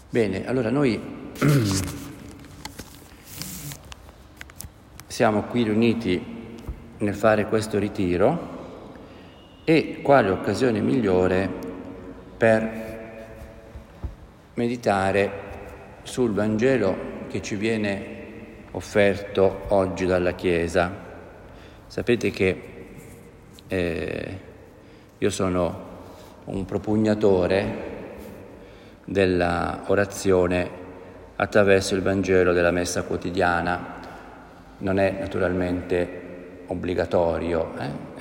Bene, allora noi siamo qui riuniti nel fare questo ritiro e quale occasione migliore per meditare sul Vangelo che ci viene offerto oggi dalla Chiesa. Sapete che io sono un propugnatore della orazione attraverso il Vangelo della Messa quotidiana. Non è naturalmente obbligatorio.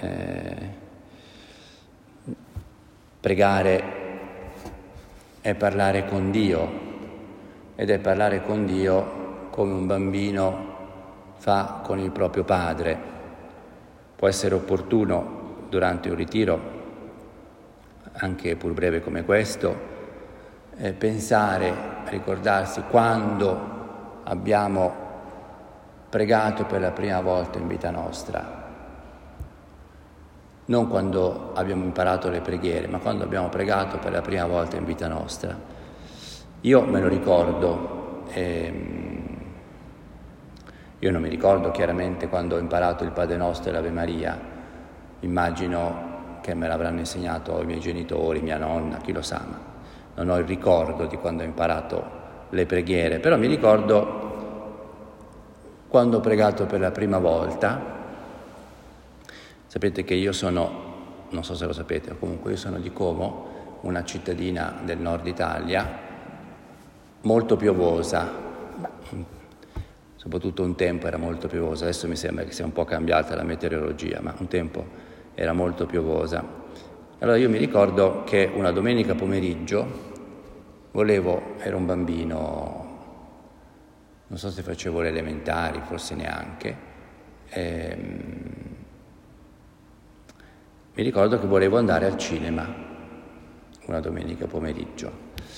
Pregare è parlare con Dio, ed è parlare con Dio come un bambino fa con il proprio padre. Può essere opportuno durante un ritiro, anche pur breve come questo, pensare, ricordarsi quando abbiamo pregato per la prima volta in vita nostra, non quando abbiamo imparato le preghiere, ma quando abbiamo pregato per la prima volta in vita nostra. Io me lo ricordo, io non mi ricordo chiaramente quando ho imparato il Padre Nostro e l'Ave Maria, immagino che me l'avranno insegnato i miei genitori, mia nonna, chi lo sa, ma non ho il ricordo di quando ho imparato le preghiere, però mi ricordo quando ho pregato per la prima volta. Sapete che io sono, non so se lo sapete, comunque io sono di Como, una cittadina del nord Italia, molto piovosa, soprattutto un tempo era molto piovosa, adesso mi sembra che sia un po' cambiata la meteorologia, ma un tempo era molto piovosa. Allora io mi ricordo che una domenica pomeriggio ero un bambino, non so se facevo le elementari, forse neanche, mi ricordo che volevo andare al cinema una domenica pomeriggio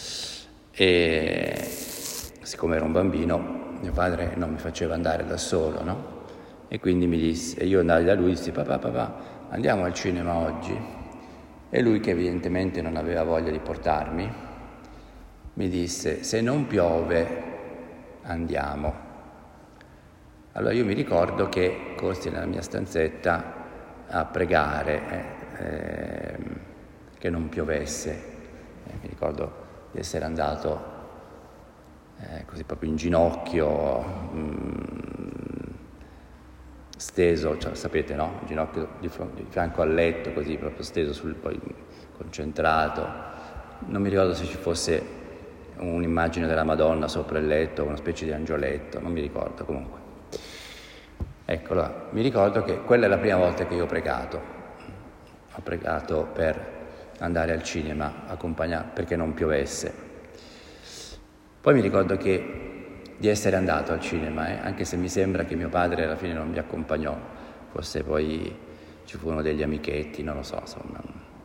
e siccome ero un bambino mio padre non mi faceva andare da solo, no? E quindi mi disse, e io andai da lui e dissi papà, andiamo al cinema oggi? E lui, che evidentemente non aveva voglia di portarmi, mi disse, se non piove andiamo. Allora io mi ricordo che corsi nella mia stanzetta a pregare che non piovesse. Mi ricordo di essere andato così proprio in ginocchio, steso, cioè, sapete, no? In ginocchio di fianco al letto, così proprio steso, poi concentrato. Non mi ricordo se ci fosse un'immagine della Madonna sopra il letto, una specie di angioletto, non mi ricordo comunque. Ecco, allora, mi ricordo che quella è la prima volta che io ho pregato per andare al cinema, perché non piovesse. Poi mi ricordo di essere andato al cinema, anche se mi sembra che mio padre alla fine non mi accompagnò, forse poi ci furono degli amichetti, non lo so, insomma.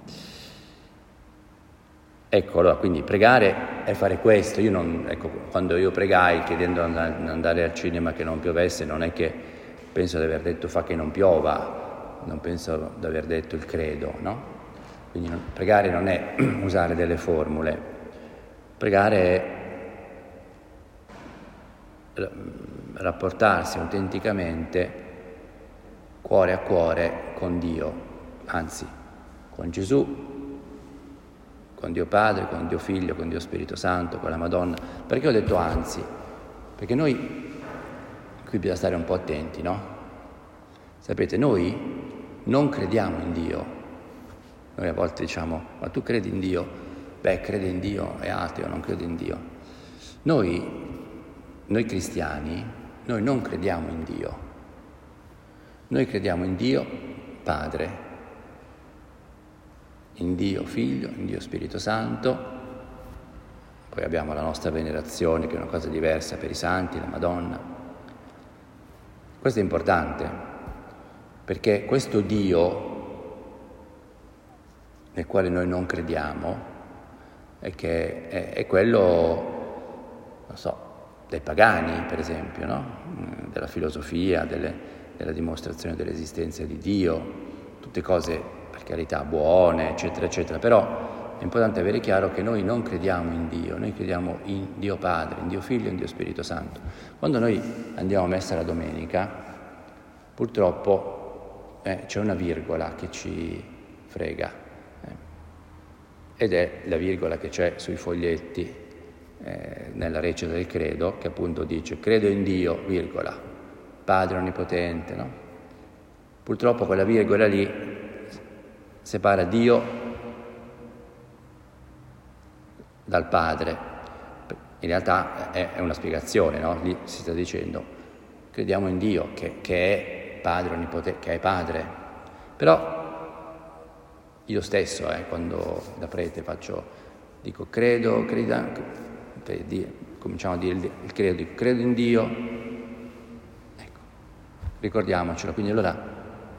Ecco, allora, quindi pregare è fare questo. Quando io pregai chiedendo di andare al cinema che non piovesse, non è che penso di aver detto fa che non piova, non penso di aver detto il credo, no? Quindi pregare non è usare delle formule, pregare è rapportarsi autenticamente cuore a cuore con Dio, anzi con Gesù, con Dio Padre, con Dio Figlio, con Dio Spirito Santo, con la Madonna. Perché ho detto anzi? Perché noi qui bisogna stare un po' attenti, no? Sapete, noi non crediamo in Dio. Noi a volte diciamo, ma tu credi in Dio? Beh, crede in Dio, è ateo, non crede in Dio. Noi cristiani, noi non crediamo in Dio. Noi crediamo in Dio Padre, in Dio Figlio, in Dio Spirito Santo. Poi abbiamo la nostra venerazione, che è una cosa diversa per i santi, la Madonna. Questo è importante, perché questo Dio nel quale noi non crediamo è quello, non so, dei pagani, per esempio, no? Della filosofia, della dimostrazione dell'esistenza di Dio, tutte cose per carità buone, eccetera, eccetera, però è importante avere chiaro che noi non crediamo in Dio, noi crediamo in Dio Padre, in Dio Figlio e in Dio Spirito Santo. Quando noi andiamo a messa la domenica, purtroppo c'è una virgola che ci frega, ed è la virgola che c'è sui foglietti nella recita del credo, che appunto dice: credo in Dio, virgola, Padre Onnipotente, no? Purtroppo quella virgola lì separa Dio dal Padre. In realtà è una spiegazione, no? Lì si sta dicendo: crediamo in Dio che è Padre Onnipotente, che è Padre. Però io stesso, quando da prete dico cominciamo a dire il credo, dico credo in Dio, ecco, ricordiamocelo. Quindi allora,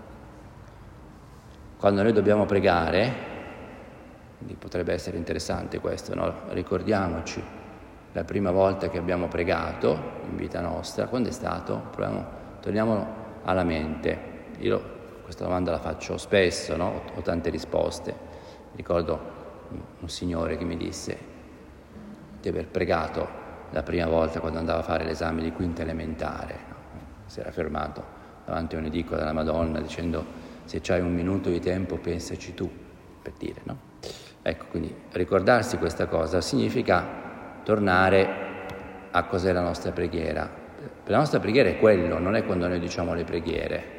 quando noi dobbiamo pregare, quindi potrebbe essere interessante questo, no? Ricordiamoci la prima volta che abbiamo pregato in vita nostra, quando è stato? Torniamo alla mente. Io questa domanda la faccio spesso, no? Ho tante risposte. Ricordo un signore che mi disse di aver pregato la prima volta quando andava a fare l'esame di quinta elementare, no? Si era fermato davanti a un'edicola della Madonna dicendo: se c'hai un minuto di tempo pensaci tu, per dire, no? Ecco, quindi ricordarsi questa cosa significa tornare a cos'è la nostra preghiera. La nostra preghiera è quello, non è quando noi diciamo le preghiere.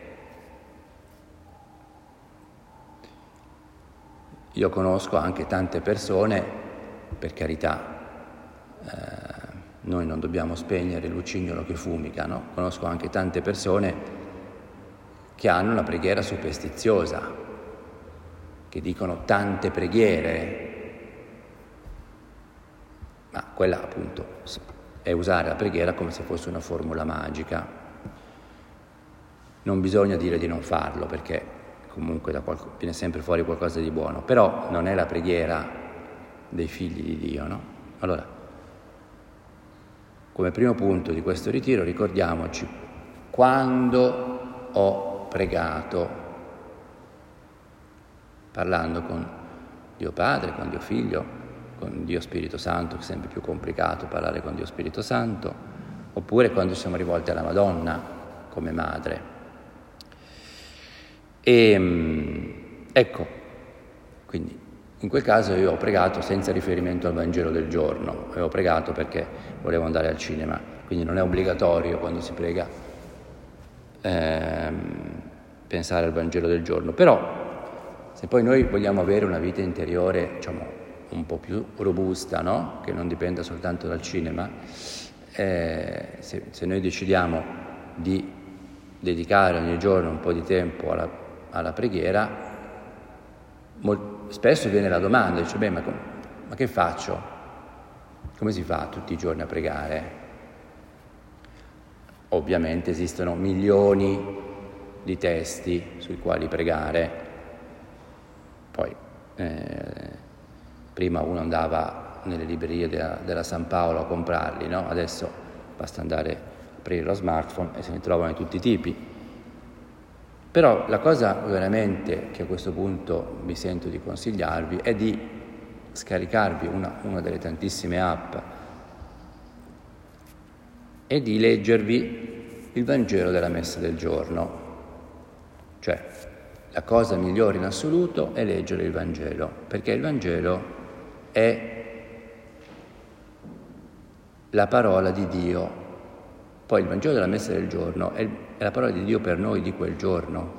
Io conosco anche tante persone, per carità, noi non dobbiamo spegnere il lucignolo che fumica, no? Conosco anche tante persone che hanno una preghiera superstiziosa, che dicono tante preghiere, ma quella appunto è usare la preghiera come se fosse una formula magica. Non bisogna dire di non farlo, perché comunque viene sempre fuori qualcosa di buono, però non è la preghiera dei figli di Dio, no? Allora, come primo punto di questo ritiro, ricordiamoci: quando ho pregato, parlando con Dio Padre, con Dio Figlio, con Dio Spirito Santo, che è sempre più complicato parlare con Dio Spirito Santo, oppure quando siamo rivolti alla Madonna come madre. Ecco, quindi in quel caso io ho pregato senza riferimento al Vangelo del giorno, avevo pregato perché volevo andare al cinema, quindi non è obbligatorio quando si prega pensare al Vangelo del giorno. Però se poi noi vogliamo avere una vita interiore, diciamo, un po' più robusta, no? Che non dipenda soltanto dal cinema, se noi decidiamo di dedicare ogni giorno un po' di tempo alla preghiera, spesso viene la domanda, dice: beh, ma che faccio? Come si fa tutti i giorni a pregare? Ovviamente esistono milioni di testi sui quali pregare. Poi prima uno andava nelle librerie della San Paolo a comprarli, no? Adesso basta andare a aprire lo smartphone e se ne trovano di tutti i tipi. Però la cosa veramente che a questo punto mi sento di consigliarvi è di scaricarvi una delle tantissime app e di leggervi il Vangelo della Messa del giorno. Cioè, la cosa migliore in assoluto è leggere il Vangelo, perché il Vangelo è la parola di Dio. Poi il Vangelo della Messa del giorno è la parola di Dio per noi di quel giorno.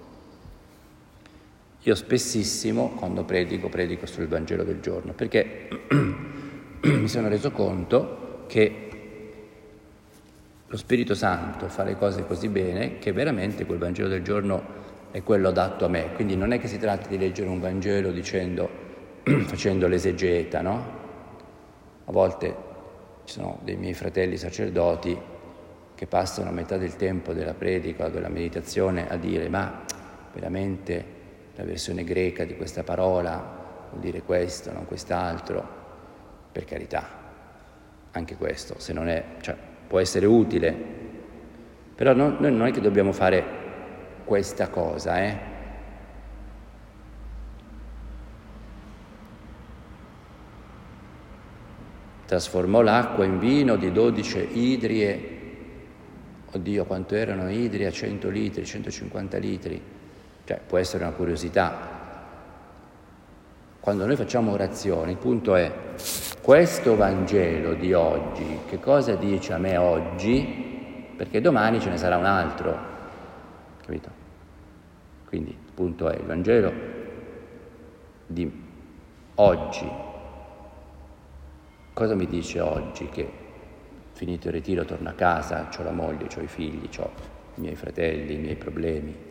Io spessissimo, quando predico sul Vangelo del giorno, perché mi sono reso conto che lo Spirito Santo fa le cose così bene che veramente quel Vangelo del giorno è quello adatto a me. Quindi non è che si tratta di leggere un Vangelo facendo l'esegeta, no? A volte ci sono dei miei fratelli sacerdoti che passano metà del tempo della predica o della meditazione a dire: ma veramente la versione greca di questa parola vuol dire questo, non quest'altro? Per carità, anche questo, se non è, cioè, può essere utile, però noi non è che dobbiamo fare questa cosa, trasformò l'acqua in vino di 12 idrie, oddio quanto erano idrie a 100 litri, 150 litri, cioè può essere una curiosità. Quando noi facciamo orazione, il punto è, questo Vangelo di oggi, che cosa dice a me oggi? Perché domani ce ne sarà un altro, capito? Quindi il punto è, il Vangelo di oggi, cosa mi dice oggi? Che finito il ritiro torno a casa, ho la moglie, ho i figli, ho i miei fratelli, i miei problemi.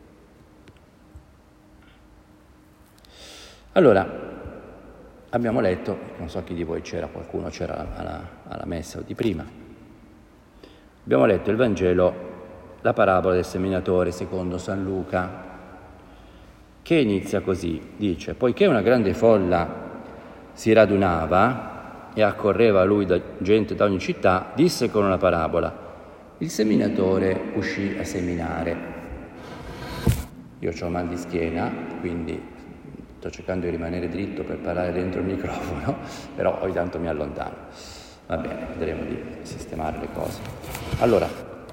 Allora, abbiamo letto, non so chi di voi c'era, qualcuno c'era alla messa o di prima, abbiamo letto il Vangelo, la parabola del seminatore secondo San Luca, che inizia così, dice: poiché una grande folla si radunava e accorreva a lui gente da ogni città, disse con una parabola: il seminatore uscì a seminare. Io ho mal di schiena, quindi sto cercando di rimanere dritto per parlare dentro il microfono, però ogni tanto mi allontano. Va bene, vedremo di sistemare le cose. Allora,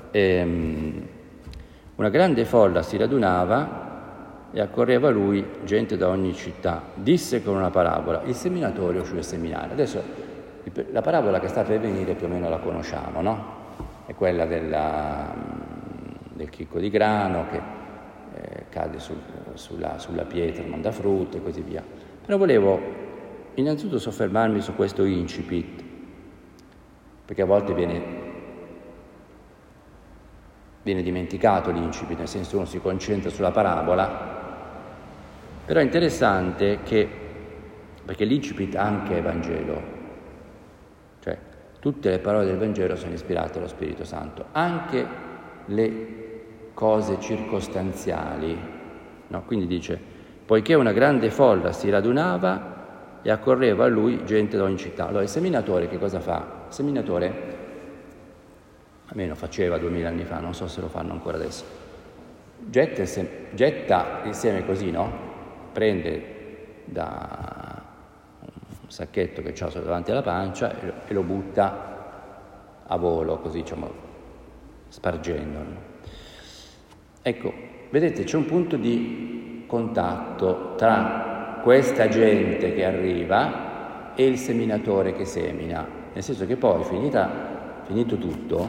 una grande folla si radunava e accorreva a lui gente da ogni città. Disse con una parabola: il seminatore uscì a seminare. Adesso la parabola che sta per venire più o meno la conosciamo, no? È quella del chicco di grano che cade sulla pietra, non dà frutto e così via. Però volevo innanzitutto soffermarmi su questo incipit, perché a volte viene dimenticato l'incipit, nel senso uno si concentra sulla parabola, però è interessante perché l'incipit anche è Vangelo, cioè tutte le parole del Vangelo sono ispirate dallo Spirito Santo, anche le cose circostanziali, no? Quindi dice: poiché una grande folla si radunava e accorreva a lui gente da ogni città. Allora il seminatore che cosa fa? Il seminatore, almeno faceva 2000 anni fa, non so se lo fanno ancora adesso, getta il seme così, no? Prende da un sacchetto che ha davanti alla pancia e lo butta a volo, così diciamo, spargendolo. Ecco, vedete, c'è un punto di contatto tra questa gente che arriva e il seminatore che semina, nel senso che poi finito tutto,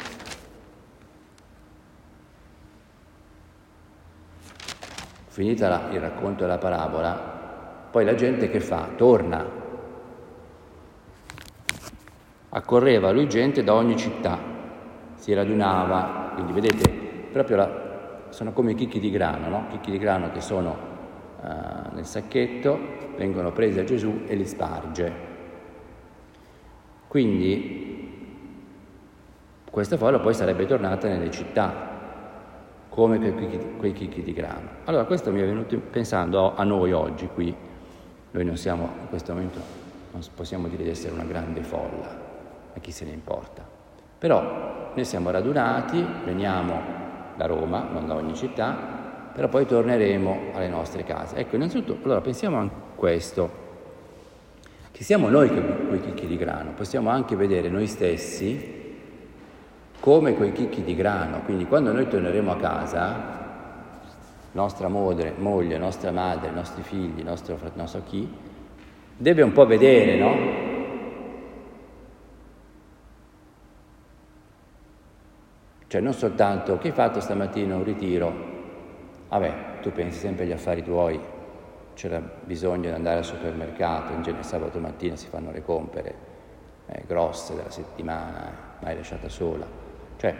finita il racconto della parabola, poi la gente che fa? Torna. Accorreva a lui gente da ogni città, si radunava, quindi vedete, proprio sono come i chicchi di grano, no? Chicchi di grano che sono nel sacchetto, vengono presi a Gesù e li sparge. Quindi questa folla poi sarebbe tornata nelle città, come quei chicchi di grano. Allora questo mi è venuto pensando a noi oggi qui. Noi non siamo, in questo momento, non possiamo dire di essere una grande folla, a chi se ne importa. Però noi siamo radunati, veniamo da Roma, non da ogni città, però poi torneremo alle nostre case. Ecco, innanzitutto, allora pensiamo a questo, che siamo noi quei chicchi di grano, possiamo anche vedere noi stessi come quei chicchi di grano, quindi quando noi torneremo a casa, nostra moglie, nostra madre, i nostri figli, nostro fratello, non so chi, deve un po' vedere, no? Cioè non soltanto, che hai fatto stamattina un ritiro? Vabbè, tu pensi sempre agli affari tuoi, c'era bisogno di andare al supermercato, in genere sabato mattina si fanno le compere grosse della settimana, ma hai lasciata sola. Cioè,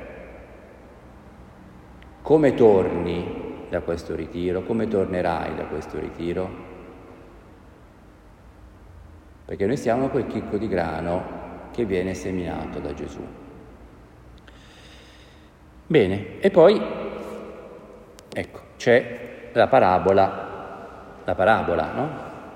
come torni da questo ritiro? Come tornerai da questo ritiro? Perché noi siamo quel chicco di grano che viene seminato da Gesù. Bene, e poi, ecco, c'è la parabola, no?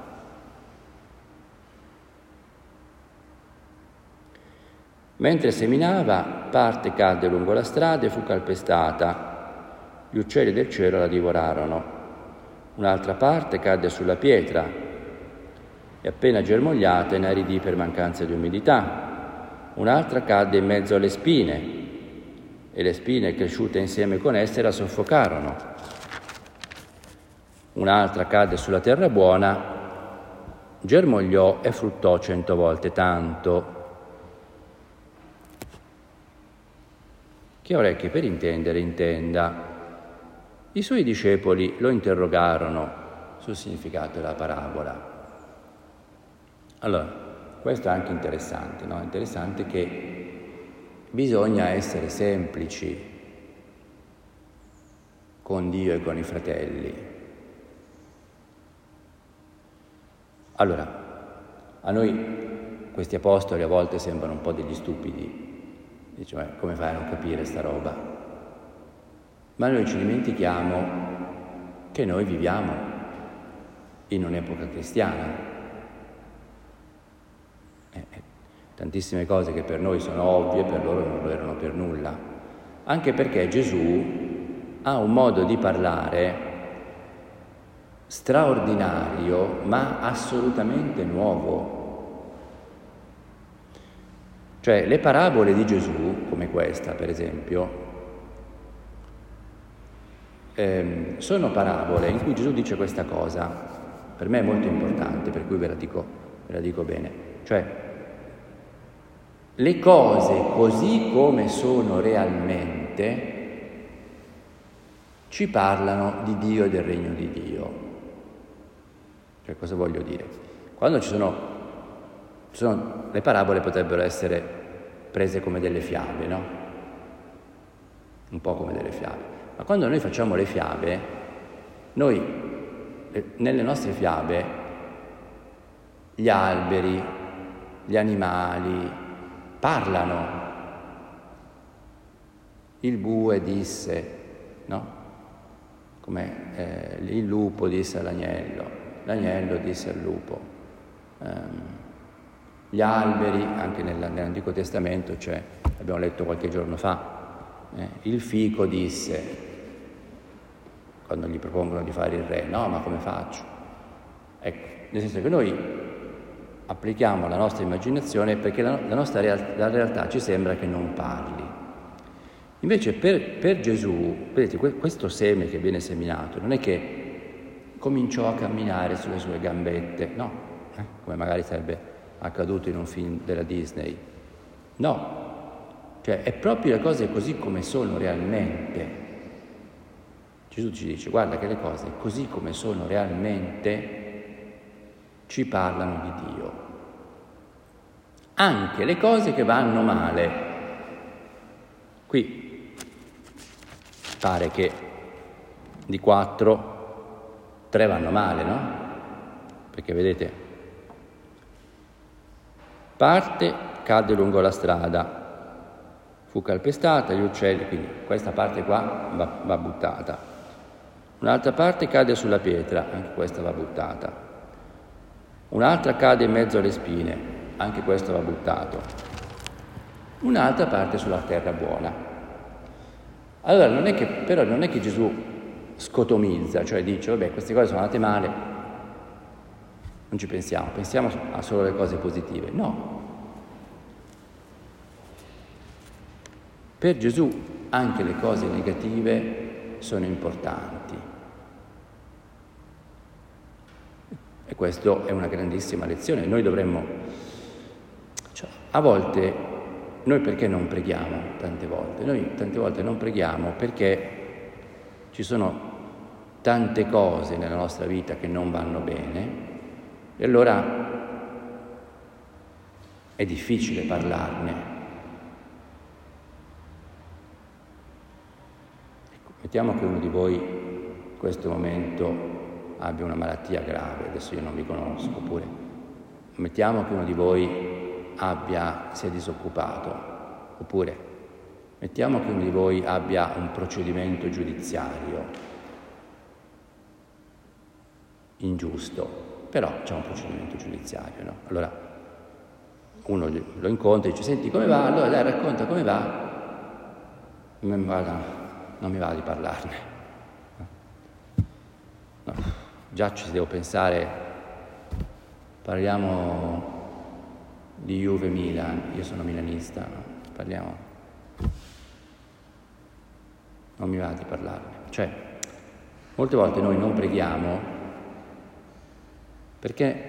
Mentre seminava, parte cadde lungo la strada e fu calpestata. Gli uccelli del cielo la divorarono. Un'altra parte cadde sulla pietra e appena germogliata inaridì per mancanza di umidità. Un'altra cadde in mezzo alle spine e le spine cresciute insieme con esse la soffocarono. Un'altra cadde sulla terra buona, germogliò e fruttò 100 volte tanto. Chi ha orecchie per intendere, intenda. I suoi discepoli lo interrogarono sul significato della parabola. Allora, questo è anche interessante, no? È interessante che bisogna essere semplici con Dio e con i fratelli. Allora, a noi questi apostoli a volte sembrano un po' degli stupidi. Dice, ma come fai a non capire sta roba? Ma noi ci dimentichiamo che noi viviamo in un'epoca cristiana. Tantissime cose che per noi sono ovvie, per loro non lo erano per nulla. Anche perché Gesù ha un modo di parlare straordinario, ma assolutamente nuovo. Cioè, le parabole di Gesù, come questa per esempio, sono parabole in cui Gesù dice questa cosa, per me è molto importante, per cui ve la dico bene. Cioè, le cose così come sono realmente ci parlano di Dio e del regno di Dio. Cioè, cosa voglio dire? Quando ci sono le parabole potrebbero essere prese come delle fiabe, no? Un po' come delle fiabe. Ma quando noi facciamo le fiabe, nelle nostre fiabe, gli alberi, gli animali parlano. Il bue disse, no? Come il lupo disse all'agnello, l'agnello disse al lupo. Gli alberi, anche nell'Antico Testamento, abbiamo letto qualche giorno fa, il fico disse, quando gli propongono di fare il re, no, ma come faccio? Ecco, nel senso che noi applichiamo la nostra immaginazione perché la realtà ci sembra che non parli. Invece per Gesù, vedete, questo seme che viene seminato non è che cominciò a camminare sulle sue gambette, no, come magari sarebbe accaduto in un film della Disney. No, cioè è proprio le cose così come sono realmente. Gesù ci dice, guarda che le cose così come sono realmente ci parlano di Dio. Anche le cose che vanno male. Qui pare che di 4, 3 vanno male, no? Perché vedete, parte, cadde lungo la strada, fu calpestata, gli uccelli, quindi questa parte qua va buttata. Un'altra parte cade sulla pietra, anche questa va buttata. Un'altra cade in mezzo alle spine, anche questo va buttato. Un'altra parte sulla terra buona. Allora non è che Gesù scotomizza, cioè dice, vabbè, queste cose sono andate male, non ci pensiamo a solo le cose positive. No. Per Gesù anche le cose negative sono importanti. E questo è una grandissima lezione. Noi dovremmo, a volte, noi perché non preghiamo tante volte? Noi tante volte non preghiamo perché ci sono tante cose nella nostra vita che non vanno bene e allora è difficile parlarne. Ecco, mettiamo che uno di voi in questo momento abbia una malattia grave, adesso io non vi conosco, oppure mettiamo che uno di voi sia disoccupato, oppure mettiamo che uno di voi abbia un procedimento giudiziario ingiusto, però c'è un procedimento giudiziario, no? Allora uno lo incontra e dice, senti, come va? Allora dai, racconta come va. Non mi va di parlarne. No. Già ci devo pensare Parliamo di Juve Milan, io sono milanista, no? Parliamo. Non mi va di parlarne. Cioè, molte volte noi non preghiamo perché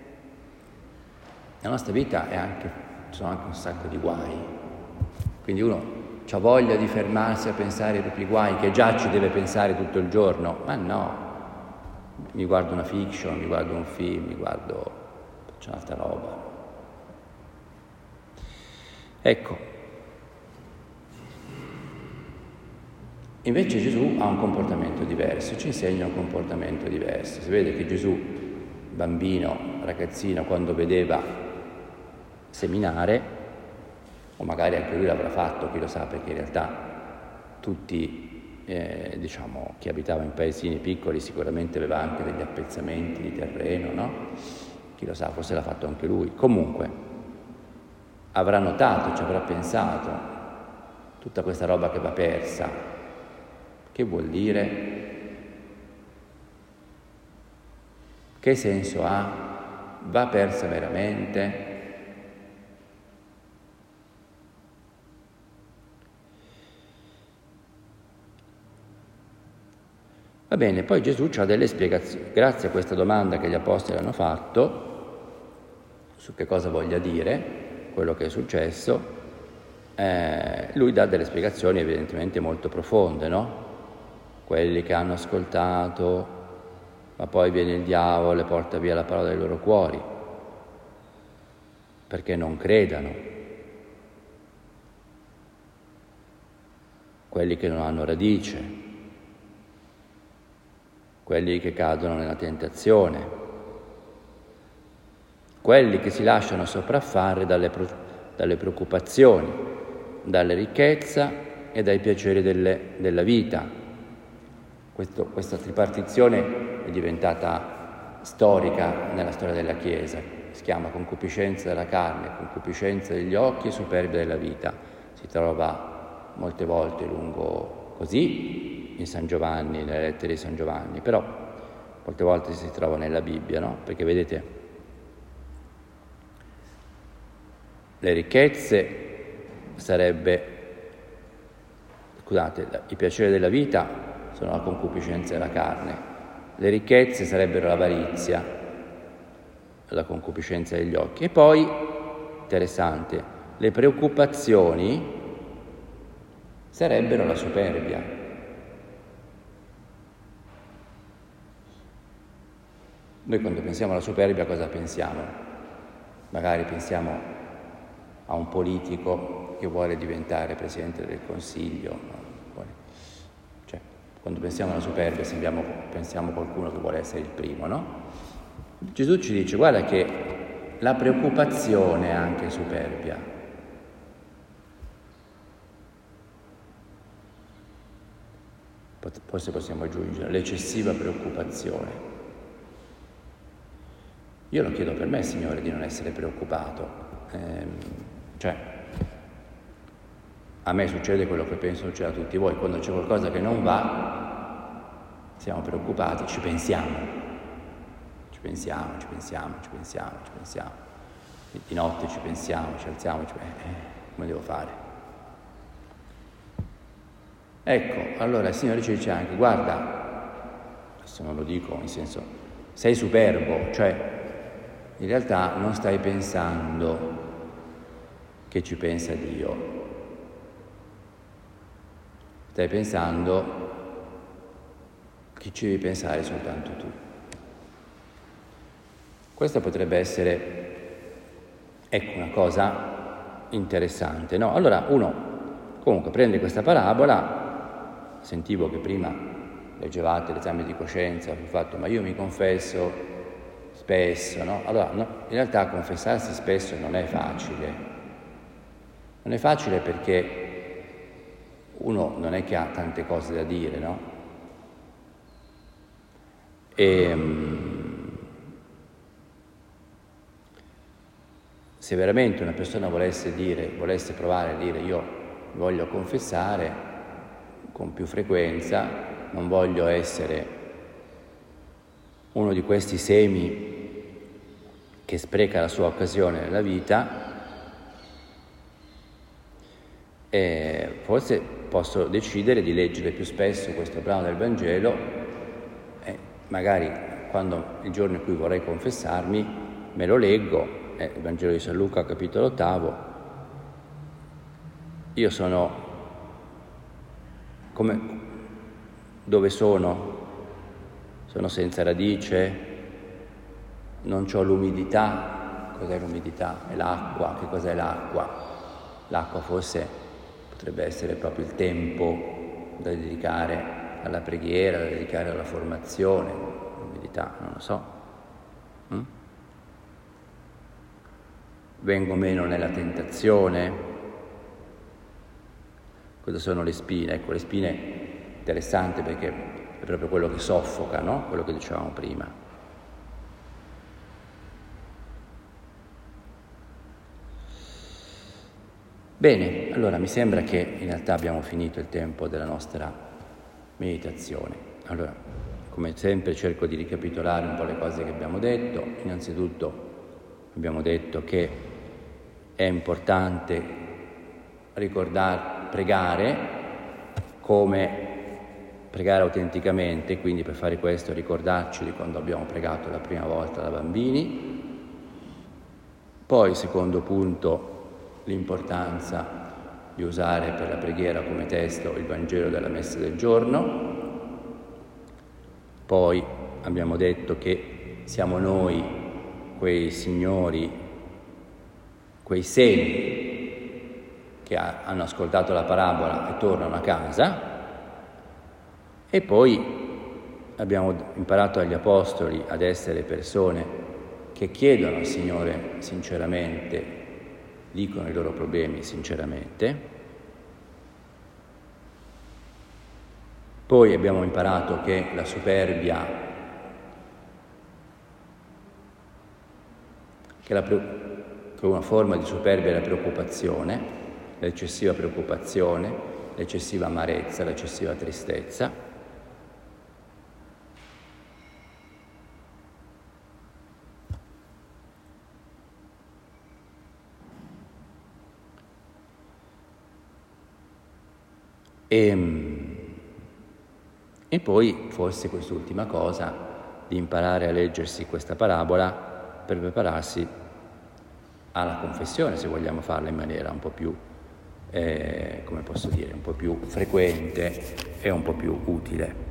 la nostra vita ci sono anche un sacco di guai. Quindi uno ha voglia di fermarsi a pensare ai propri guai, che già ci deve pensare tutto il giorno. Ma no, mi guardo una fiction, mi guardo un film, faccio un'altra roba. Ecco, invece Gesù ha un comportamento diverso, ci insegna un comportamento diverso. Si vede che Gesù, bambino, ragazzino, quando vedeva seminare, o magari anche lui l'avrà fatto, chi lo sa, perché in realtà tutti, chi abitava in paesini piccoli sicuramente aveva anche degli appezzamenti di terreno, no? Chi lo sa, forse l'ha fatto anche lui. Comunque, avrà notato, ci avrà pensato, tutta questa roba che va persa, che vuol dire? Che senso ha? Va persa veramente? Va bene, poi Gesù ha delle spiegazioni. Grazie a questa domanda che gli apostoli hanno fatto, su che cosa voglia dire quello che è successo, lui dà delle spiegazioni evidentemente molto profonde, no? Quelli che hanno ascoltato, ma poi viene il diavolo e porta via la parola dai loro cuori, perché non credano. Quelli che non hanno radice, quelli che cadono nella tentazione, quelli che si lasciano sopraffare dalle preoccupazioni, dalla ricchezza e dai piaceri della vita. Questa tripartizione è diventata storica nella storia della Chiesa, si chiama concupiscenza della carne, concupiscenza degli occhi e superbia della vita. Si trova molte volte lungo così in San Giovanni, nelle lettere di San Giovanni, però molte volte si trova nella Bibbia, no? Perché vedete, le ricchezze i piaceri della vita sono la concupiscenza della carne, le ricchezze sarebbero l'avarizia, la concupiscenza degli occhi. E poi, interessante, le preoccupazioni sarebbero la superbia. Noi quando pensiamo alla superbia cosa pensiamo? Magari pensiamo a un politico che vuole diventare Presidente del Consiglio. Cioè, quando pensiamo alla superbia pensiamo a qualcuno che vuole essere il primo, no? Gesù ci dice, guarda che la preoccupazione è anche superbia. Forse possiamo aggiungere l'eccessiva preoccupazione. Io lo chiedo per me, Signore, di non essere preoccupato. A me succede quello che penso succeda a tutti voi. Quando c'è qualcosa che non va, siamo preoccupati, ci pensiamo. Di notte ci pensiamo, ci alziamo, come devo fare? Ecco, allora il Signore ci dice anche, guarda, adesso non lo dico in senso, sei superbo, cioè in realtà non stai pensando che ci pensa Dio, stai pensando che ci devi pensare soltanto tu. Questa potrebbe essere, una cosa interessante, no? Allora uno comunque prende questa parabola, sentivo che prima leggevate l'esame di coscienza, ho fatto, ma io mi confesso spesso, no? Allora, no, in realtà confessarsi spesso non è facile. Non è facile perché uno non è che ha tante cose da dire, no? Se veramente una persona volesse provare a dire io mi voglio confessare con più frequenza, non voglio essere uno di questi semi che spreca la sua occasione nella vita, forse posso decidere di leggere più spesso questo brano del Vangelo e magari il giorno in cui vorrei confessarmi me lo leggo, il Vangelo di San Luca capitolo 8. Io sono dove sono? Sono senza radice, non ho l'umidità. Cos'è l'umidità? È l'acqua. Che cos'è l'acqua? L'acqua forse potrebbe essere proprio il tempo da dedicare alla preghiera, da dedicare alla formazione. L'umidità, non lo so. Vengo meno nella tentazione. Cosa sono le spine? Ecco, le spine interessante perché è proprio quello che soffoca, no? Quello che dicevamo prima. Bene, allora mi sembra che in realtà abbiamo finito il tempo della nostra meditazione. Allora, come sempre cerco di ricapitolare un po' le cose che abbiamo detto. Innanzitutto abbiamo detto che è importante pregare come pregare autenticamente, quindi per fare questo ricordarci di quando abbiamo pregato la prima volta da bambini. Poi, secondo punto, l'importanza di usare per la preghiera come testo il Vangelo della Messa del giorno. Poi abbiamo detto che siamo noi quei signori, quei semi che hanno ascoltato la parabola e tornano a casa. E poi abbiamo imparato dagli Apostoli ad essere persone che chiedono al Signore sinceramente, dicono i loro problemi sinceramente. Poi abbiamo imparato che la superbia, che una forma di superbia è la preoccupazione, l'eccessiva preoccupazione, l'eccessiva amarezza, l'eccessiva tristezza. E poi forse quest'ultima cosa, di imparare a leggersi questa parabola per prepararsi alla confessione, se vogliamo farla in maniera un po' più, come posso dire, un po' più frequente e un po' più utile.